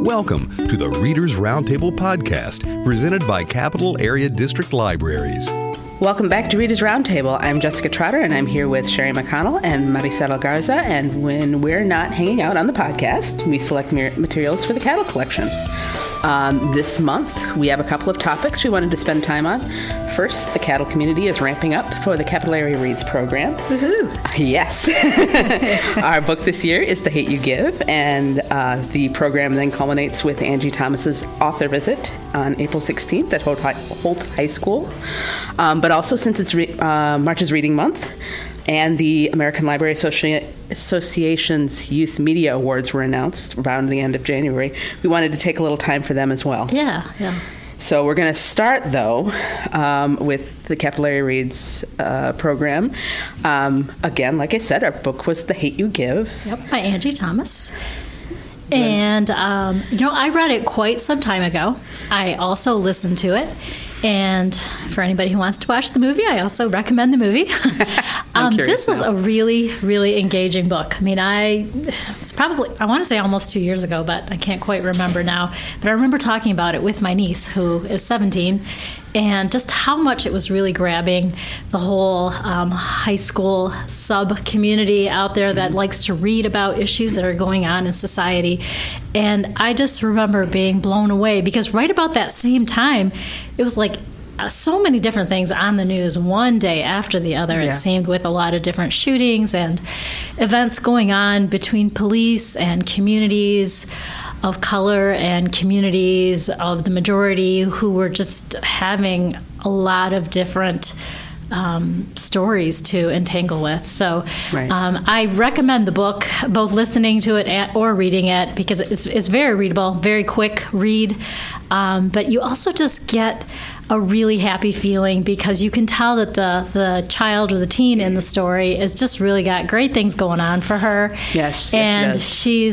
Welcome to the Readers Roundtable podcast, presented by Capital Area District Libraries. Welcome back to Readers Roundtable. I'm Jessica Trotter, and I'm here with Sherry McConnell and Maricela Garza. And when we're not hanging out on the podcast, we select materials for the cattle collection. This month, we have a couple of topics we wanted to spend time on. First, the cattle community is ramping up for the Capital Area Reads program. Woohoo! Yes. Our book this year is The Hate U Give, and the program then culminates with Angie Thomas's author visit on April 16th at Holt High School. But also, since it's March's Reading Month, and the American Library Association's Youth Media Awards were announced around the end of January, we wanted to take a little time for them as well. Yeah. So we're going to start, though, with the Capital Area Reads program. Again, like I said, our book was The Hate U Give. Yep, by Angie Thomas. And, I read it quite some time ago. I also listened to it. And for anybody who wants to watch the movie, I also recommend the movie. This was a really, really engaging book. I mean, it's probably, I want to say almost 2 years ago, but I can't quite remember now. But I remember talking about it with my niece, who is 17, and just how much it was really grabbing the whole high school sub-community out there that likes to read about issues that are going on in society. And I just remember being blown away because right about that same time, it was like so many different things on the news one day after the other. Yeah. It seemed, with a lot of different shootings and events going on between police and communities of color and communities of the majority who were just having a lot of different stories to entangle with. So right. I recommend the book, both listening to it or reading it, because it's very readable, very quick read. But you also just get a really happy feeling because you can tell that the child or the teen in the story has just really got great things going on for her. Yes, and she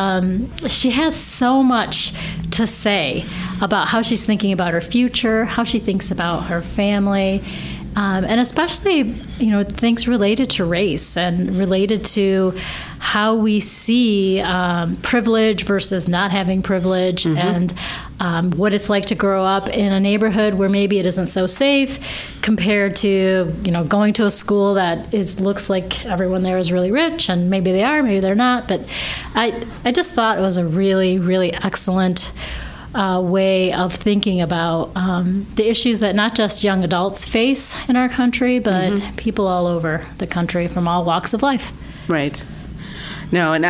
has so much to say about how she's thinking about her future, how she thinks about her family. And especially, things related to race and related to how we see privilege versus not having privilege, mm-hmm. and what it's like to grow up in a neighborhood where maybe it isn't so safe compared to, going to a school that looks like everyone there is really rich, and maybe they are, maybe they're not. But I just thought it was a really, really excellent way of thinking about the issues that not just young adults face in our country, but mm-hmm. people all over the country from all walks of life. Right. No, and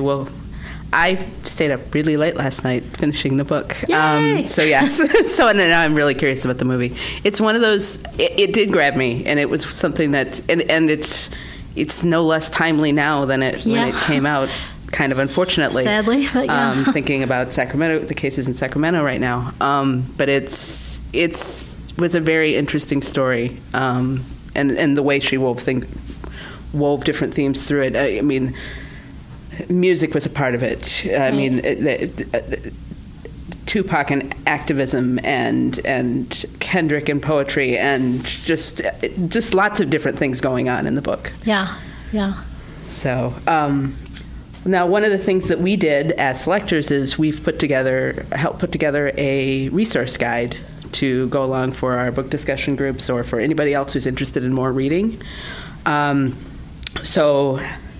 I stayed up really late last night finishing the book. Yay! So yes. So now I'm really curious about the movie. It's one of those, it did grab me, and it was something that, and it's no less timely now than when it came out. Kind of unfortunately, sadly, but yeah. Thinking about Sacramento, the cases in Sacramento right now. But it was a very interesting story, and the way she wove different themes through it. I mean, music was a part of it. I mean, Tupac and activism, and Kendrick and poetry, and just lots of different things going on in the book. Yeah. So. Now, one of the things that we did as selectors is we've helped put together a resource guide to go along for our book discussion groups or for anybody else who's interested in more reading. So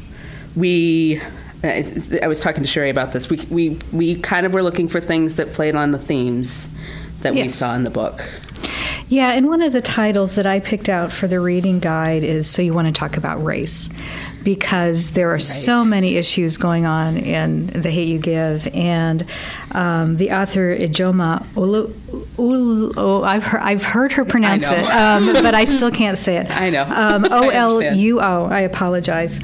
I was talking to Sherry about this. We kind of were looking for things that played on the themes that we saw in the book. Yeah, and one of the titles that I picked out for the reading guide is So You Want to Talk About Race, because there are so many issues going on in The Hate U Give, and the author Ijoma I've heard her pronounce it, but I still can't say it. I know. Oluo. I apologize.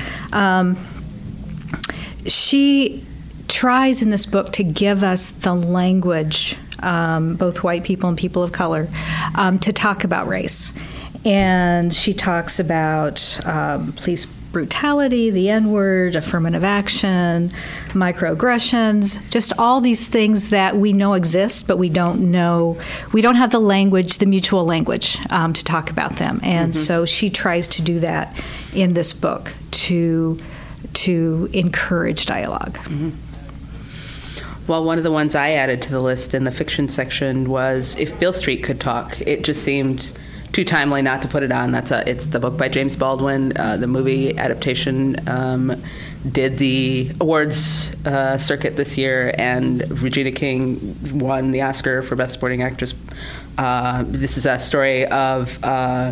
She tries in this book to give us the language, both white people and people of color, to talk about race. And she talks about police brutality, the N-word, affirmative action, microaggressions, just all these things that we know exist, but we don't have the language, the mutual language, to talk about them. And mm-hmm. so she tries to do that in this book to encourage dialogue. Mm-hmm. Well, one of the ones I added to the list in the fiction section was If Beale Street Could Talk. It just seemed too timely not to put it on. It's the book by James Baldwin. The movie adaptation did the awards circuit this year, and Regina King won the Oscar for Best Supporting Actress. This is a story of a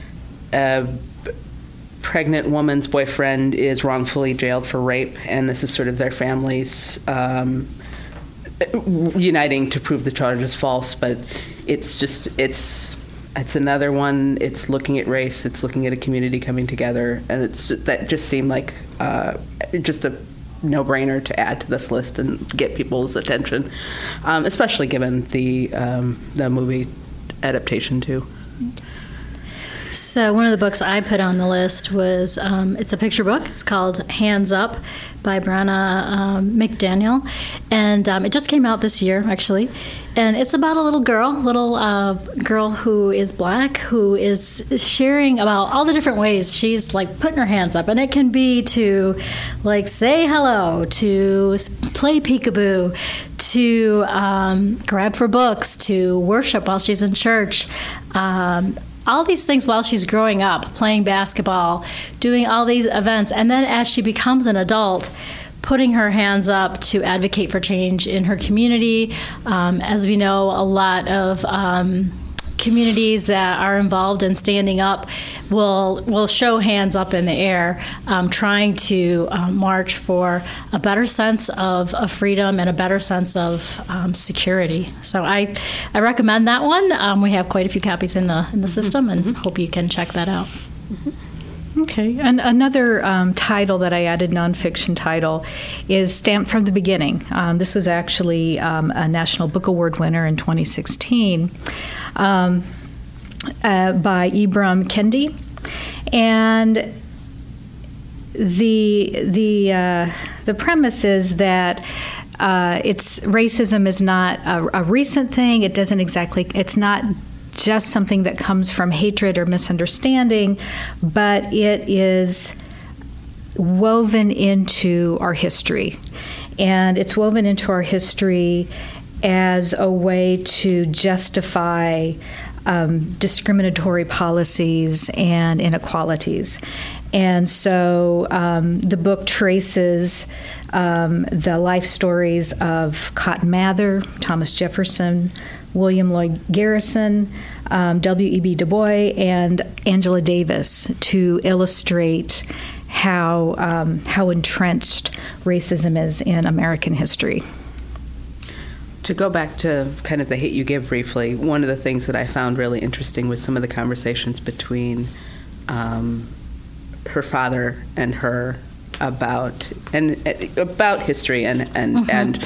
pregnant woman's boyfriend is wrongfully jailed for rape, and this is sort of their families uniting to prove the charge is false. But it's another one. It's looking at race. It's looking at a community coming together, and that just seemed like just a no-brainer to add to this list and get people's attention, especially given the movie adaptation too. So one of the books I put on the list was, it's a picture book. It's called Hands Up by Brenna McDaniel. And it just came out this year, actually. And it's about a little girl who is black, who is sharing about all the different ways she's like putting her hands up. And it can be to like say hello, to play peekaboo, to grab for books, to worship while she's in church. All these things while she's growing up, playing basketball, doing all these events. And then as she becomes an adult, putting her hands up to advocate for change in her community. As we know, a lot of communities that are involved in standing up will show hands up in the air, trying to march for a better sense of freedom and a better sense of security. So I recommend that one. We have quite a few copies in the system, and hope you can check that out. Okay. And another title that I added, nonfiction title, is Stamped from the Beginning. This was actually a National Book Award winner in 2016 by Ibram Kendi. And the premise is that racism is not a recent thing. It's not just something that comes from hatred or misunderstanding, but it is woven into our history. And it's woven into our history as a way to justify discriminatory policies and inequalities. And so the book traces the life stories of Cotton Mather, Thomas Jefferson, William Lloyd Garrison, W.E.B. Du Bois, and Angela Davis to illustrate how entrenched racism is in American history. To go back to kind of the hate you give briefly, one of the things that I found really interesting was some of the conversations between her father and her about history and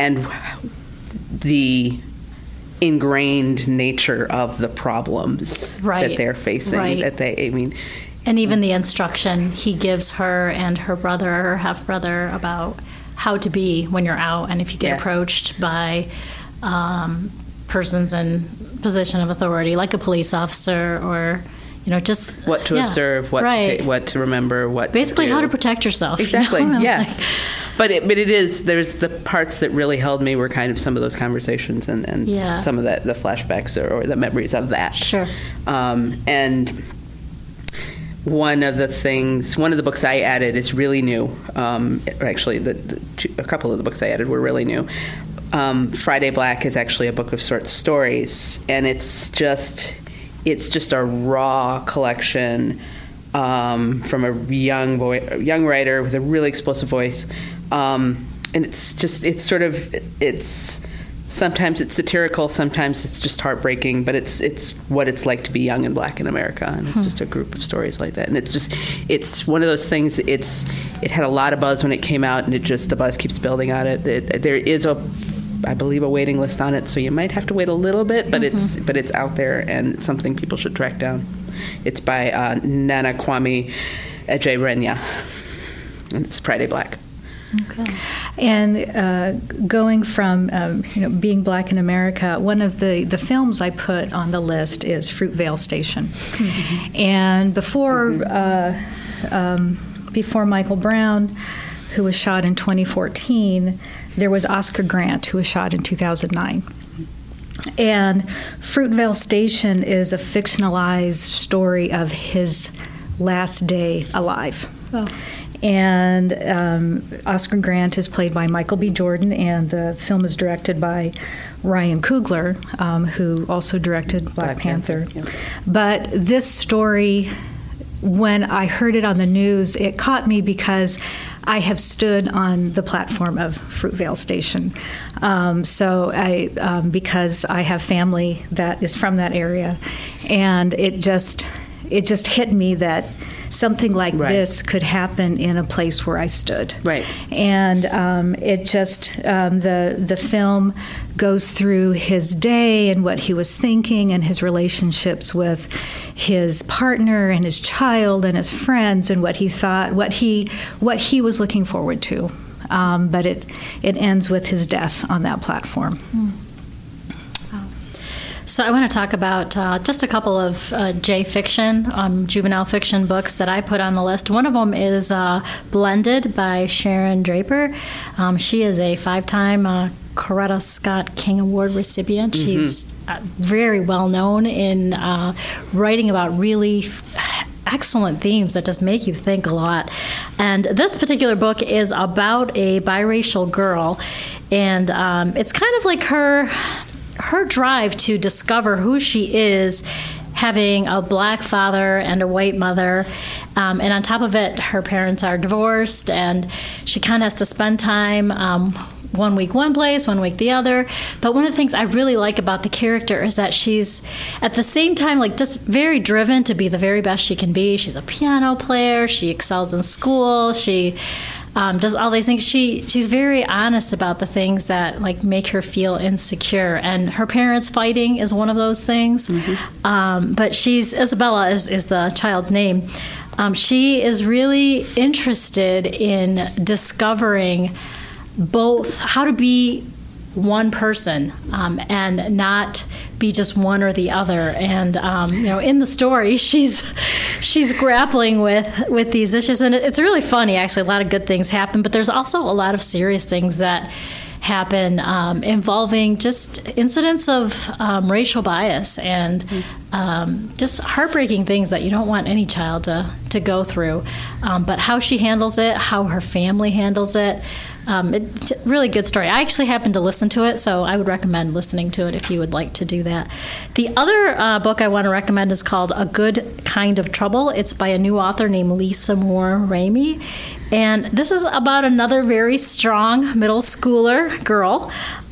the ingrained nature of the problems that they're facing. And even the instruction he gives her and her brother, her half-brother, about how to be when you're out, and if you get approached by persons in position of authority, like a police officer, or just what to observe, what to remember, what basically to do. How to protect yourself. Exactly. But there's the parts that really held me were kind of some of those conversations and some of the flashbacks or the memories of that. Sure. And one of the books I added is really new. Actually, a couple of the books I added were really new. Friday Black is actually a book of short stories, and it's just a raw collection from a young writer with a really explosive voice, and sometimes it's satirical, sometimes it's just heartbreaking, but it's what it's like to be young and black in America, and it's just a group of stories like that. And it's one of those things. It had a lot of buzz when it came out, and the buzz keeps building on it. There is I believe a waiting list on it, so you might have to wait a little bit, but it's out there, and it's something people should track down. It's by Nana Kwame Adjei-Renya, and it's Friday Black. Okay. And going from being black in America, one of the films I put on the list is Fruitvale Station. And before Michael Brown, who was shot in 2014, there was Oscar Grant, who was shot in 2009. And Fruitvale Station is a fictionalized story of his last day alive. Oh. And Oscar Grant is played by Michael B. Jordan, and the film is directed by Ryan Coogler, who also directed Black Panther. Yeah. But this story, when I heard it on the news, it caught me because I have stood on the platform of Fruitvale Station. Because I have family that is from that area, and it just hit me that something like this could happen in a place where I stood. Right. And the film goes through his day and what he was thinking and his relationships with his partner and his child and his friends and what he thought, what he was looking forward to. But it ends with his death on that platform. So I want to talk about just a couple of J-fiction, juvenile fiction books that I put on the list. One of them is Blended by Sharon Draper. She is a 5-time Coretta Scott King Award recipient. Mm-hmm. She's very well known in writing about really excellent themes that just make you think a lot. And this particular book is about a biracial girl, and it's kind of like her drive to discover who she is, having a black father and a white mother. And on top of it, her parents are divorced, and she kind of has to spend time 1 week one place, 1 week the other. But one of the things I really like about the character is that she's, at the same time, like, just very driven to be the very best she can be. She's a piano player. She excels in school. She does all these things. She's very honest about the things that, like, make her feel insecure. And her parents fighting is one of those things. Mm-hmm. But Isabella is the child's name. She is really interested in discovering both how to be one person and not be just one or the other. And in the story, she's grappling with these issues, and it's really funny. Actually, a lot of good things happen, but there's also a lot of serious things that happen involving just incidents of racial bias and just heartbreaking things that you don't want any child to go through. But how she handles it, how her family handles it. It's a really good story. I actually happened to listen to it, so I would recommend listening to it if you would like to do that. The other book I want to recommend is called A Good Kind of Trouble. It's by a new author named Lisa Moore Ramey. And this is about another very strong middle schooler girl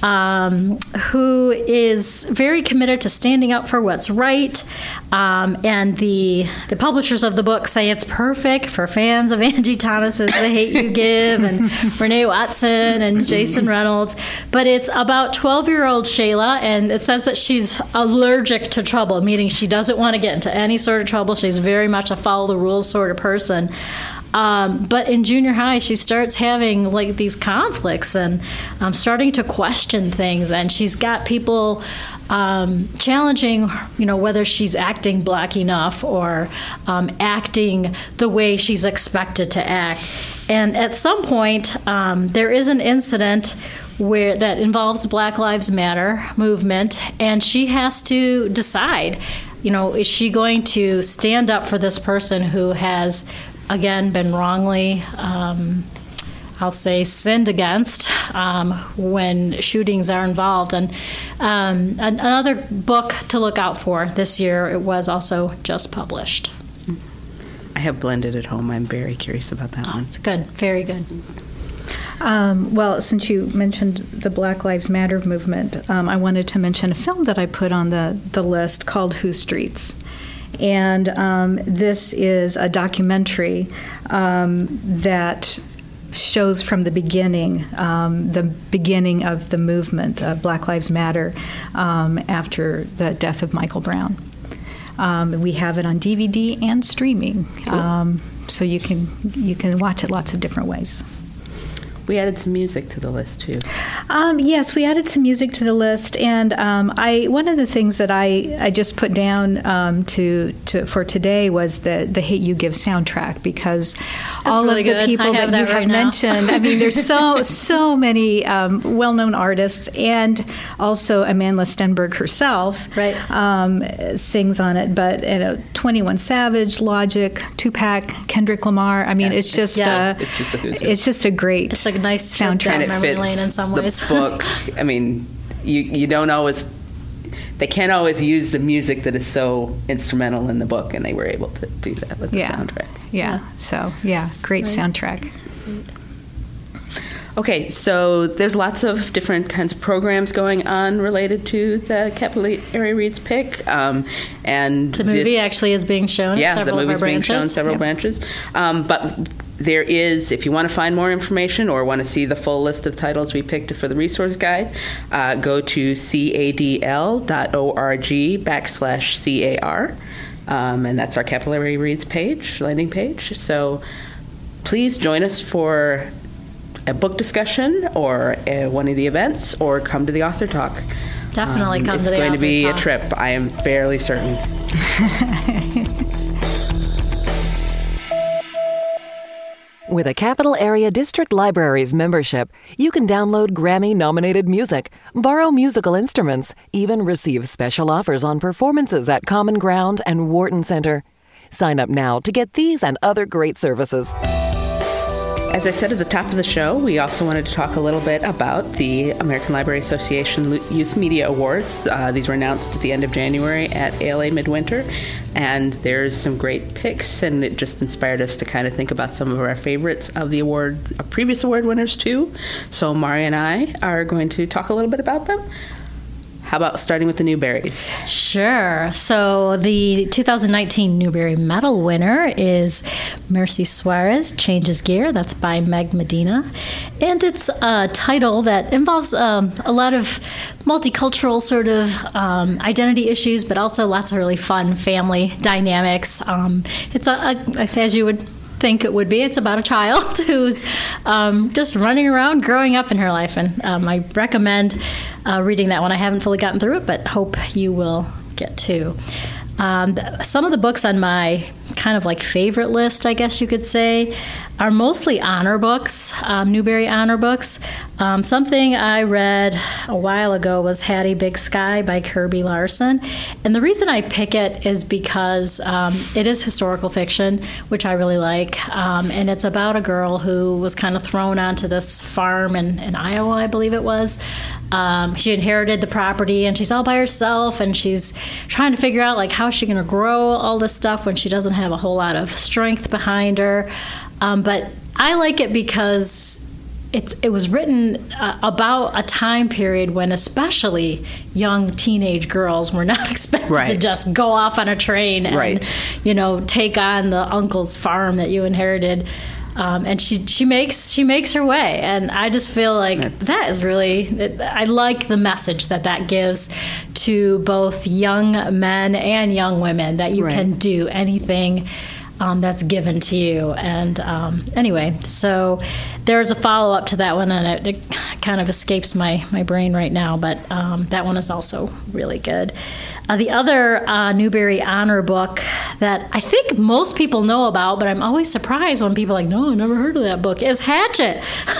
who is very committed to standing up for what's right. And the publishers of the book say it's perfect for fans of Angie Thomas's The Hate U Give and Renee Watson and Jason Reynolds. But it's about 12-year-old Shayla, and it says that she's allergic to trouble, meaning she doesn't want to get into any sort of trouble. She's very much a follow-the-rules sort of person. But in junior high, she starts having, like, these conflicts and starting to question things. And she's got people challenging, whether she's acting black enough or acting the way she's expected to act. And at some point, there is an incident that involves Black Lives Matter movement, and she has to decide, is she going to stand up for this person who has, again, been wrongly, I'll say, sinned against when shootings are involved. And another book to look out for this year, it was also just published. I have Blended at home. I'm very curious about that one. It's good. Very good. Well, since you mentioned the Black Lives Matter movement, I wanted to mention a film that I put on the list called Who Streets. And this is a documentary that shows from the beginning of the movement, Black Lives Matter, after the death of Michael Brown. We have it on DVD and streaming, cool. So you can watch it lots of different ways. We added some music to the list, too. Yes, we added some music to the list, and one of the things that I just put down for today was the Hate U Give soundtrack, because all really of the good. people that you have mentioned, I mean, there's so many well-known artists, and also Amandla Stenberg herself sings on it. But 21 Savage, Logic, Tupac, Kendrick Lamar. I mean, it's just a great. It's like a nice soundtrack. And it memory fits lane in some ways. the book. I mean, you don't always. They can't always use the music that is so instrumental in the book, and they were able to do that with the soundtrack. Yeah. So great soundtrack. Okay, so there's lots of different kinds of programs going on related to the Capital Area Reads pick, and the movie actually is being shown. Yeah, at several the movie's of our being branches. shown several branches, but. There is, if you want to find more information or want to see the full list of titles we picked for the resource guide, go to cadl.org/CAR, and that's our Capital Area Reads landing page. So please join us for a book discussion or one of the events, or come to the author talk. Definitely come to the author talk. It's going to be a trip, I am fairly certain. With a Capital Area District Libraries membership, you can download Grammy-nominated music, borrow musical instruments, even receive special offers on performances at Common Ground and Wharton Center. Sign up now to get these and other great services. As I said at the top of the show, we also wanted to talk a little bit about the American Library Association Youth Media Awards. These were announced at the end of January at ALA Midwinter, and there's some great picks, and it just inspired us to kind of think about some of our favorites of the previous award winners too. So Mari and I are going to talk a little bit about them. How about starting with the Newberries? Sure. So the 2019 Newbery Medal winner is Mercy Suarez, Changes Gear. That's by Meg Medina. And it's a title that involves a lot of multicultural sort of identity issues, but also lots of really fun family dynamics. It's, as you would think it would be, it's about a child who's just running around growing up in her life, and I recommend reading that one. I haven't fully gotten through it, but hope you will get to. Some of the books on my kind of like favorite list, I guess you could say, are mostly honor books, Newbery honor books. Something I read a while ago was Hattie Big Sky by Kirby Larson. And the reason I pick it is because it is historical fiction, which I really like. And it's about a girl who was kind of thrown onto this farm in Iowa, I believe it was. She inherited the property, and she's all by herself, and she's trying to figure out, like, how is she going to grow all this stuff when she doesn't have a whole lot of strength behind her. But I like it because it was written about a time period when especially young teenage girls were not expected to just go off on a train and take on the uncle's farm that you inherited. And she makes her way, and I just feel like that is really, I like the message that gives to both young men and young women, that you can do anything that's given to you. And anyway, so there's a follow-up to that one, and it kind of escapes my brain right now, but that one is also really good. The other Newbery Honor book that I think most people know about, but I'm always surprised when people are like, no, I never heard of that book, is Hatchet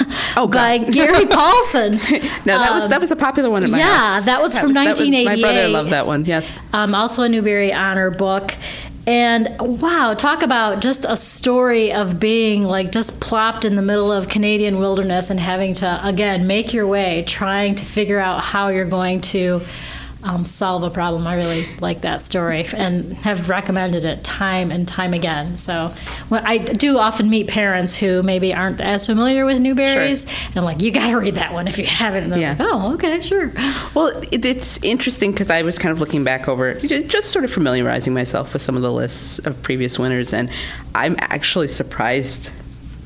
by Gary Paulson. No, that was a popular one at my house. Yeah, that was from 1988. My brother loved that one, yes. Also a Newbery Honor book. And wow, talk about just a story of being like just plopped in the middle of Canadian wilderness and having to, again, make your way, trying to figure out how you're going to solve a problem. I really like that story and have recommended it time and time again. So I do often meet parents who maybe aren't as familiar with Newberries, and I'm like, you got to read that one if you haven't. And they're like, oh, okay, sure. Well, it's interesting because I was kind of looking back over, just sort of familiarizing myself with some of the lists of previous winners, and I'm actually surprised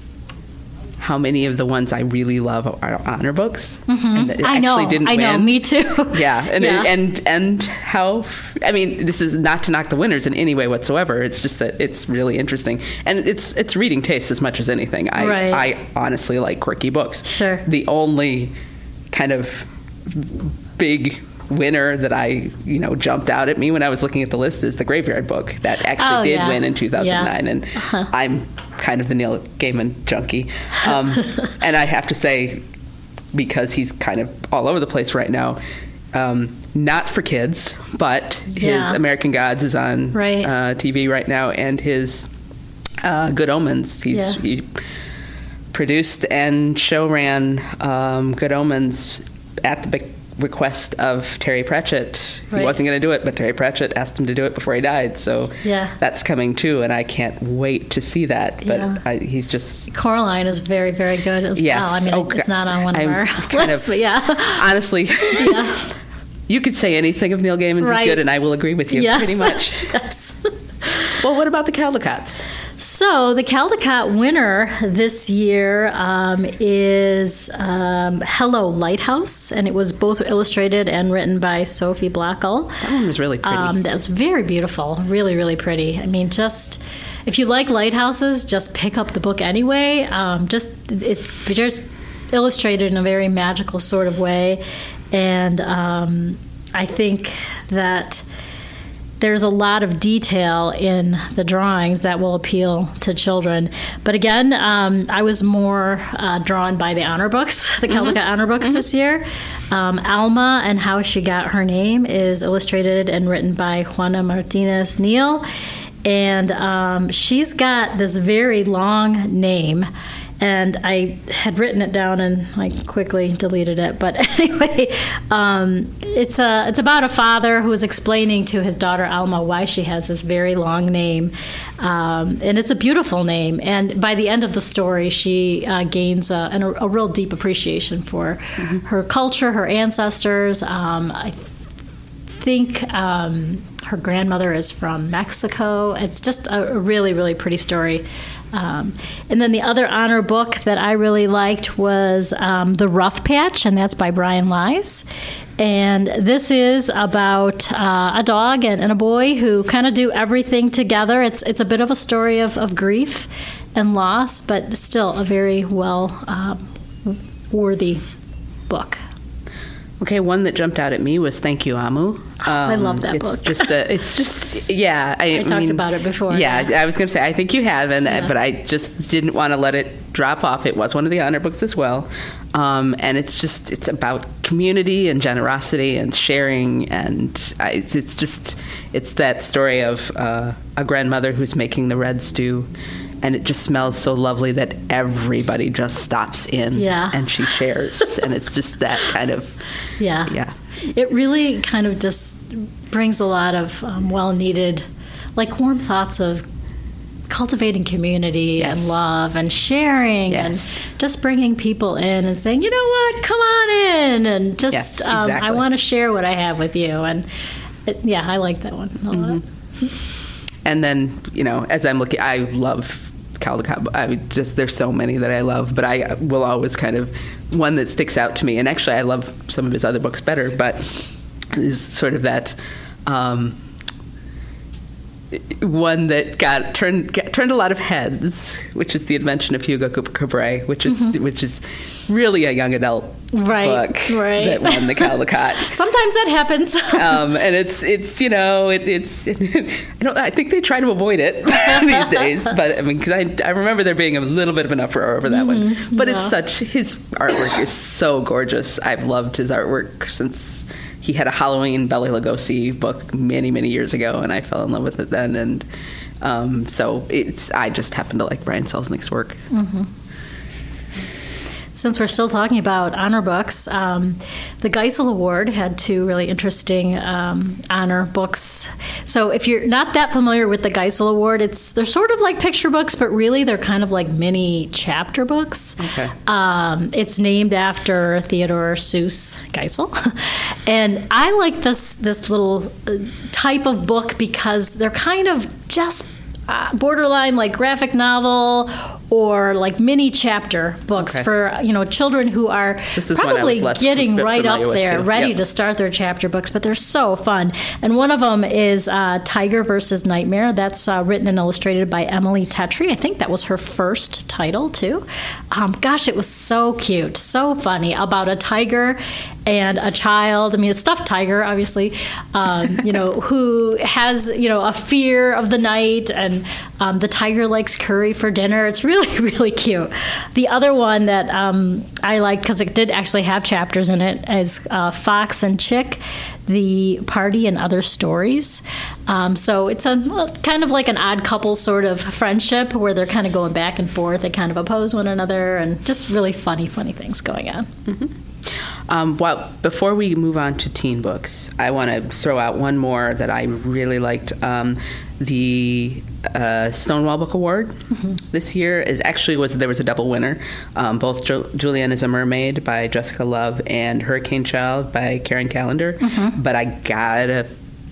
how many of the ones I really love are honor books. Mm-hmm. And I know, me too. Yeah, and how, I mean, this is not to knock the winners in any way whatsoever. It's just that it's really interesting, and it's reading taste as much as anything. I honestly like quirky books. Sure. The only kind of big winner that I, jumped out at me when I was looking at the list is The Graveyard Book. That actually did win in 2009, and I'm kind of the Neil Gaiman junkie. And I have to say, because he's kind of all over the place right now, not for kids, but his American Gods is on TV right now, and his Good Omens. He produced and show ran Good Omens at the request of Terry Pratchett. He wasn't going to do it, but Terry Pratchett asked him to do it before he died. So that's coming too, and I can't wait to see that. But he's just... Coraline is very, very good as well. I mean, it's not on one of our lists, but honestly, you could say anything of Neil Gaiman's is good, and I will agree with you pretty much. Yes. Well, what about the Caldecots? So the Caldecott winner this year is Hello Lighthouse, and it was both illustrated and written by Sophie Blackwell. That one was really pretty. That's very beautiful, really, really pretty. I mean, just if you like lighthouses, just pick up the book anyway. It's just illustrated in a very magical sort of way, and I think that there's a lot of detail in the drawings that will appeal to children. But again, I was more drawn by the honor books, the Caldecott honor books this year. Alma and How She Got Her Name is illustrated and written by Juana Martinez Neal. And she's got this very long name. And I had written it down and I quickly deleted it. But anyway, it's about a father who is explaining to his daughter Alma why she has this very long name. And it's a beautiful name. And by the end of the story, she gains a real deep appreciation for her culture, her ancestors. I think her grandmother is from Mexico. It's just a really, really pretty story. And then the other honor book that I really liked was The Rough Patch, and that's by Brian Lies. And this is about a dog and a boy who kind of do everything together. It's a bit of a story of grief and loss, but still a very worthy book. Okay, one that jumped out at me was Thank You, Amu. I love that book. I talked about it before. Yeah, I was going to say, I think you have, but I just didn't want to let it drop off. It was one of the honor books as well. And it's about community and generosity and sharing. And it's that story of a grandmother who's making the red stew. And it just smells so lovely that everybody just stops in and she shares. And it's just that kind of... Yeah. It really kind of just brings a lot of well-needed, warm thoughts of cultivating community and love and sharing and just bringing people in and saying, you know what, come on in. And just, exactly. I want to share what I have with you. And I like that one a lot. And then, as I'm looking, I love Caldecott. There's so many that I love, but I will always kind of, one that sticks out to me, and actually I love some of his other books better, but is sort of that one that turned a lot of heads, which is The Invention of Hugo Cabret, which is really a young adult book that won the Caldecott. Sometimes that happens. And it's I think they try to avoid it these days, but I mean, because I remember there being a little bit of an uproar over that one. But it's his artwork is so gorgeous. I've loved his artwork since he had a Halloween Bela Lugosi book many, many years ago, and I fell in love with it then. And so I just happen to like Brian Selznick's work. Since we're still talking about honor books, the Geisel Award had two really interesting honor books. So if you're not that familiar with the Geisel Award, they're sort of like picture books, but really they're kind of like mini chapter books. Okay. It's named after Theodore Seuss Geisel. And I like this little type of book because they're kind of just borderline like graphic novel or like mini chapter books for children who are probably getting right up there, ready to start their chapter books, but they're so fun. And one of them is Tiger versus Nightmare. That's written and illustrated by Emily Tetry. I think that was her first title too. Gosh, it was so cute, so funny, about a tiger and a child. I mean, a stuffed tiger, obviously, who has, a fear of the night, and the tiger likes curry for dinner. It's really, really cute. The other one that I liked, because it did actually have chapters in it, is Fox and Chick, The Party and Other Stories. So it's kind of like an odd couple sort of friendship where they're kind of going back and forth. They kind of oppose one another, and just really funny things going on. Mm-hmm. Well, before we move on to teen books, I want to throw out one more that I really liked. The Stonewall Book Award this year there was a double winner. Both Julian is a Mermaid by Jessica Love and Hurricane Child by Karen Callender. But I gotta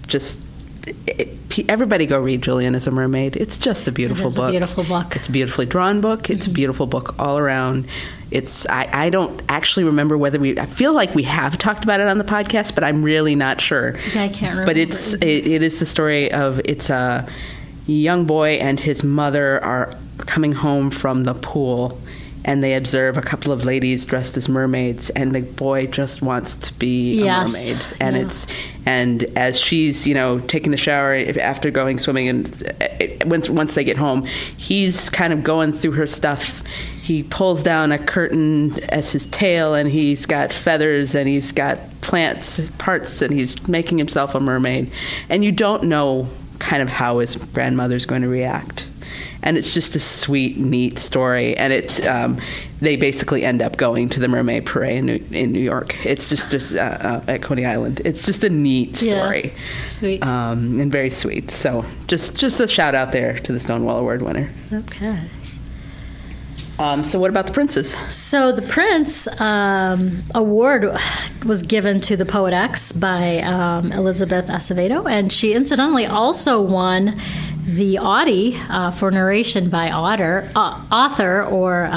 everybody go read Julian is a Mermaid. It's just a beautiful book. It's a beautiful book. It's a beautifully drawn book. It's a beautiful book all around. I don't actually remember whether I feel like we have talked about it on the podcast, but I'm really not sure. Yeah, I can't remember. But it is the story of it's a young boy and his mother are coming home from the pool, and they observe a couple of ladies dressed as mermaids, and the boy just wants to be a mermaid. And and as she's taking a shower after going swimming, and once they get home, he's kind of going through her stuff. He pulls down a curtain as his tail, and he's got feathers, and he's got plants parts, and he's making himself a mermaid. And you don't know kind of how his grandmother's going to react. And it's just a sweet, neat story. And they basically end up going to the Mermaid Parade in New York. It's just at Coney Island. It's just a neat story. Yeah, sweet. And very sweet. So just a shout out there to the Stonewall Award winner. Okay. So what about the Princes? So the Prince Award was given to The Poet X by Elizabeth Acevedo, and she incidentally also won the Audie for narration by author or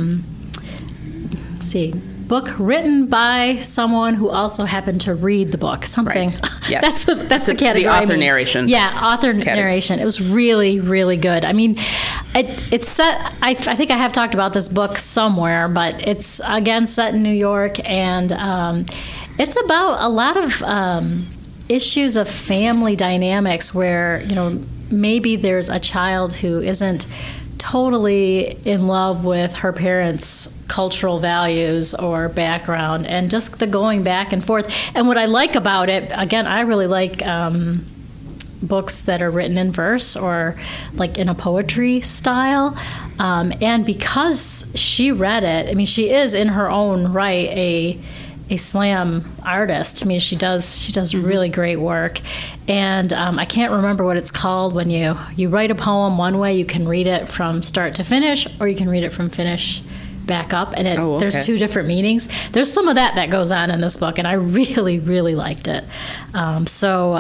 book written by someone who also happened to read the book. Something. Right. Yes. That's the category. The author narration. Yeah, author narration. It was really, really good. I mean, it's set. I think I have talked about this book somewhere, but it's again set in New York, and it's about a lot of issues of family dynamics where maybe there's a child who isn't totally in love with her parents' cultural values or background, and just the going back and forth. And what I like about it, again, I really like books that are written in verse or like in a poetry style. And because she read it, I mean, she is in her own right a slam artist. I mean, she does really great work. And I can't remember what it's called when you write a poem one way, you can read it from start to finish, or you can read it from finish back up, and there's two different meanings. There's some of that goes on in this book, and I really, really liked it. That's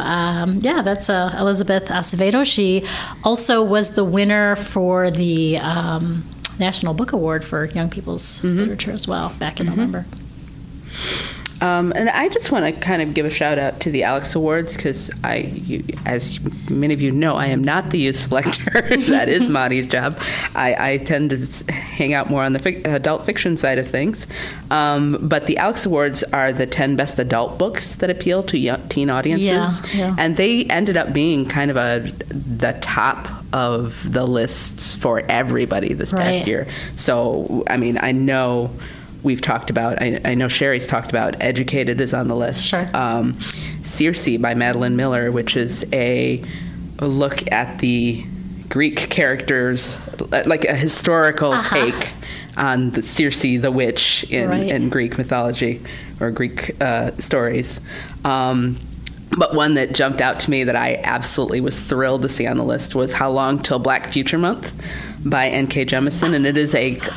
Elizabeth Acevedo. She also was the winner for the National Book Award for Young People's Literature as well, back in November. And I just want to kind of give a shout out to the Alex Awards, because as many of you know, I am not the youth selector. That is Monty's job. I tend to hang out more on the adult fiction side of things. But the Alex Awards are the 10 best adult books that appeal to teen audiences. Yeah. And they ended up being kind of the top of the lists for everybody this past year. So, I mean, I know we've talked about, I know Sherry's talked about, Educated is on the list. Sure. Circe by Madeline Miller, which is a look at the Greek characters, like a historical take on the Circe, the witch in Greek mythology or Greek stories. But one that jumped out to me that I absolutely was thrilled to see on the list was How Long Till Black Future Month by N.K. Jemisin. And it is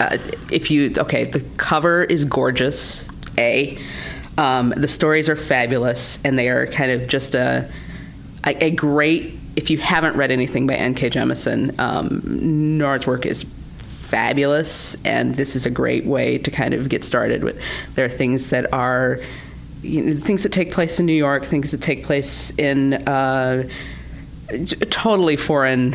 the cover is gorgeous, the stories are fabulous, and they are kind of just a great, if you haven't read anything by N.K. Jemisin, Nora's work is fabulous, and this is a great way to kind of get started with. There are things that are, things that take place in New York, things that take place in totally foreign,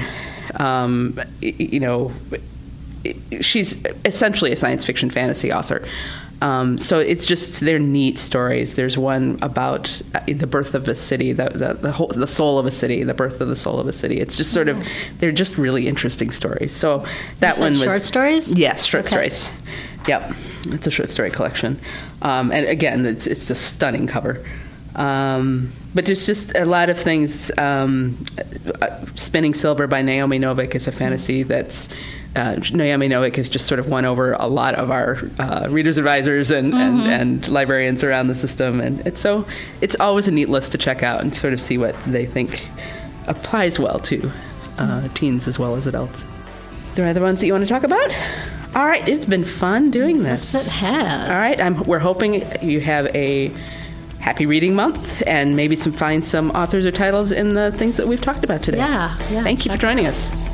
she's essentially a science fiction fantasy author. So it's just, they're neat stories. There's one about the birth of a city, the soul of a city, the birth of the soul of a city. It's just sort of, they're just really interesting stories. So that one was short stories? Yes, short stories. Yep, it's a short story collection, and again, it's a stunning cover. But there's just a lot of things. Spinning Silver by Naomi Novik is a fantasy that's. Naomi Novik has just sort of won over a lot of our readers' advisors and librarians around the system, and it's always a neat list to check out and sort of see what they think applies well to teens as well as adults. Are there other ones that you want to talk about? All right, it's been fun doing this. Yes, it has. All right, we're hoping you have a happy reading month and maybe find some authors or titles in the things that we've talked about today. Yeah. Thank you for joining us.